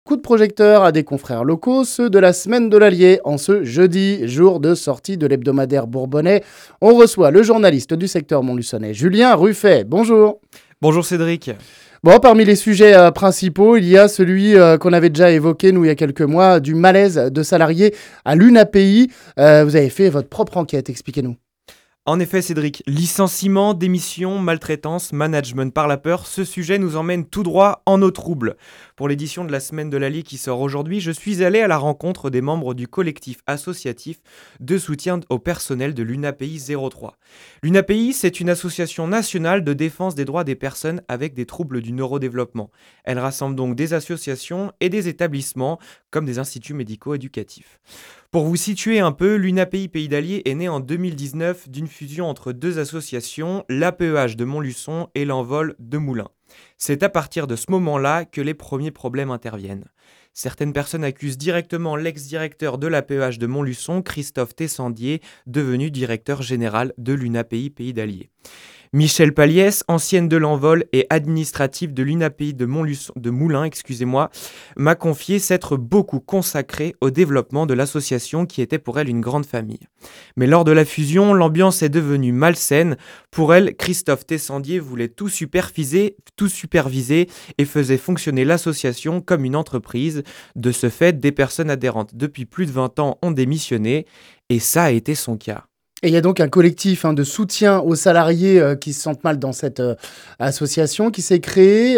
coup de projecteur à des confrères locaux, ceux de la semaine de l'Allier. En ce jeudi, jour de sortie de l'hebdomadaire bourbonnais, on reçoit le journaliste du secteur montluçonnais, Julien Ruffet. Bonjour. Bonjour Cédric. Bon, parmi les sujets principaux, il y a celui qu'on avait déjà évoqué, nous, il y a quelques mois, du malaise de salariés à l'UNAPI. Vous avez fait votre propre enquête, expliquez-nous. En effet Cédric, licenciement, démission, maltraitance, management par la peur, ce sujet nous emmène tout droit en eau trouble. Pour l'édition de la Semaine de l'Allier qui sort aujourd'hui, je suis allé à la rencontre des membres du collectif associatif de soutien au personnel de l'UNAPI 03. L'UNAPI, c'est une association nationale de défense des droits des personnes avec des troubles du neurodéveloppement. Elle rassemble donc des associations et des établissements comme des instituts médico-éducatifs. Pour vous situer un peu, l'UNAPI Pays d'Allier est née en 2019 d'une fusion entre deux associations, l'APEH de Montluçon et l'Envol de Moulins. C'est à partir de ce moment-là que les premiers problèmes interviennent. Certaines personnes accusent directement l'ex-directeur de l'APEH de Montluçon, Christophe Tessandier, devenu directeur général de l'UNAPI Pays d'Allier. Michel Paliès, ancienne de l'Envol et administrative de l'UNAPI de Moulins, m'a confié s'être beaucoup consacrée au développement de l'association qui était pour elle une grande famille. Mais lors de la fusion, l'ambiance est devenue malsaine. Pour elle, Christophe Tessandier voulait tout superviser et faisait fonctionner l'association comme une entreprise. De ce fait, des personnes adhérentes depuis plus de 20 ans ont démissionné et ça a été son cas. Et il y a donc un collectif de soutien aux salariés qui se sentent mal dans cette association qui s'est créée.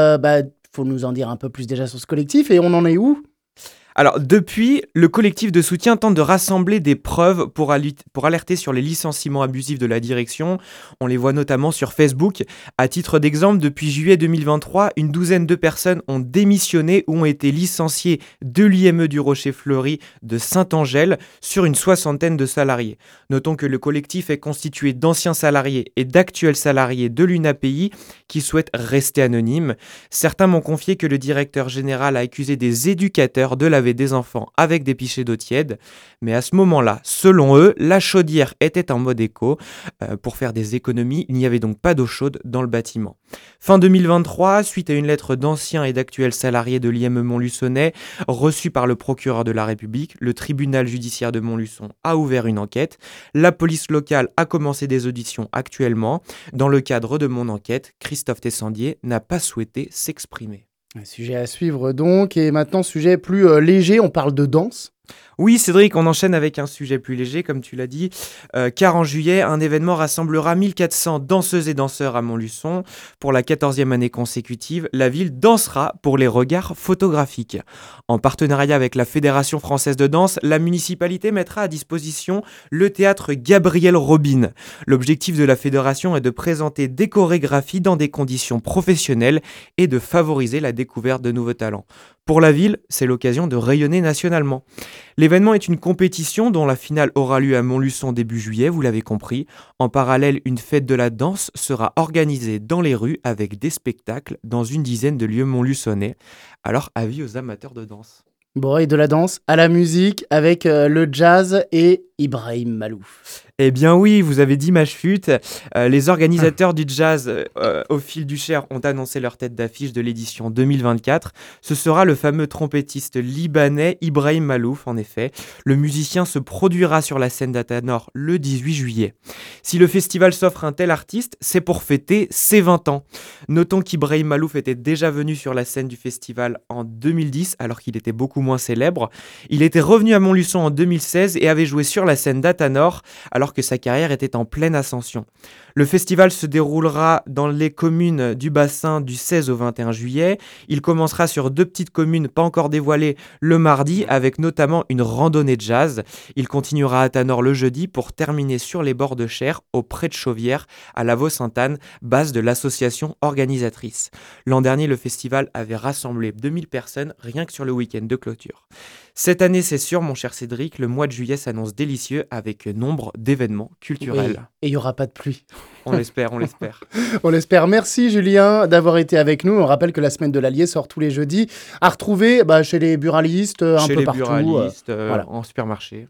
Faut nous en dire un peu plus déjà sur ce collectif et on en est où ? Alors depuis, le collectif de soutien tente de rassembler des preuves pour alerter sur les licenciements abusifs de la direction. On les voit notamment sur Facebook. À titre d'exemple, depuis juillet 2023, une douzaine de personnes ont démissionné ou ont été licenciées de l'IME du Rocher-Fleury de Saint-Angèle sur une soixantaine de salariés. Notons que le collectif est constitué d'anciens salariés et d'actuels salariés de l'UNAPI qui souhaitent rester anonymes. Certains m'ont confié que le directeur général a accusé des éducateurs de laver des enfants avec des pichets d'eau tiède, mais à ce moment-là, selon eux, la chaudière était en mode éco. Pour faire des économies, il n'y avait donc pas d'eau chaude dans le bâtiment. Fin 2023, suite à une lettre d'anciens et d'actuels salariés de l'IME Montluçonnais reçue par le procureur de la République, le tribunal judiciaire de Montluçon a ouvert une enquête. La police locale a commencé des auditions actuellement. Dans le cadre de mon enquête, Christophe Tessandier n'a pas souhaité s'exprimer. Un sujet à suivre donc, et maintenant sujet plus léger, on parle de danse. Oui Cédric, on enchaîne avec un sujet plus léger comme tu l'as dit, car en juillet, un événement rassemblera 1400 danseuses et danseurs à Montluçon. Pour la 14e année consécutive, la ville dansera pour les regards photographiques. En partenariat avec la Fédération française de danse, la municipalité mettra à disposition le théâtre Gabriel Robin. L'objectif de la fédération est de présenter des chorégraphies dans des conditions professionnelles et de favoriser la découverte de nouveaux talents. Pour la ville, c'est l'occasion de rayonner nationalement. L'événement est une compétition dont la finale aura lieu à Montluçon début juillet, vous l'avez compris. En parallèle, une fête de la danse sera organisée dans les rues avec des spectacles dans une dizaine de lieux montluçonnais. Alors, avis aux amateurs de danse. Bon, et de la danse à la musique avec le jazz et Ibrahim Malouf. Eh bien oui, vous avez dit ma chute. Les organisateurs du jazz au fil du Cher ont annoncé leur tête d'affiche de l'édition 2024. Ce sera le fameux trompettiste libanais Ibrahim Malouf, en effet. Le musicien se produira sur la scène d'Athanor le 18 juillet. Si le festival s'offre un tel artiste, c'est pour fêter ses 20 ans. Notons qu'Ibrahim Malouf était déjà venu sur la scène du festival en 2010, alors qu'il était beaucoup moins célèbre. Il était revenu à Montluçon en 2016 et avait joué sur la scène d'Athanor, alors que sa carrière était en pleine ascension. Le festival se déroulera dans les communes du bassin du 16 au 21 juillet. Il commencera sur 2 petites communes pas encore dévoilées le mardi, avec notamment une randonnée de jazz. Il continuera à Athanor le jeudi pour terminer sur les bords de Cher, auprès de Chauvière, à la Vaux-Sainte-Anne, base de l'association organisatrice. L'an dernier, le festival avait rassemblé 2000 personnes rien que sur le week-end de clôture. Cette année, c'est sûr, mon cher Cédric, le mois de juillet s'annonce délicieux avec nombre d'événements culturels. Oui, et il n'y aura pas de pluie. On l'espère, on l'espère. On l'espère. Merci Julien d'avoir été avec nous. On rappelle que la semaine de l'Allier sort tous les jeudis à retrouver chez les buralistes, un peu partout. Chez les buralistes, en supermarché.